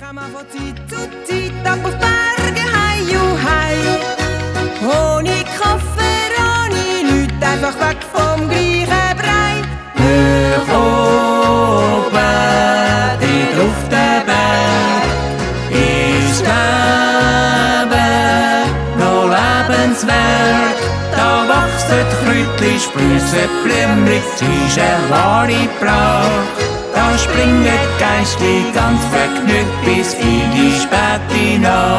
man von Zeit zu Zeit ab auf Berge, hei, hei. Ohne Kaffee, ohne nichts, einfach weg vom gleichen Brei. Hoch oben, dort auf den Berg, ist Leben noch lebenswert. Da wachsen Kräutli, sprüssen Blümli, es ist eine wahre Pracht. Da springen die Geistli ganz vergnügt bis in die späte Nacht.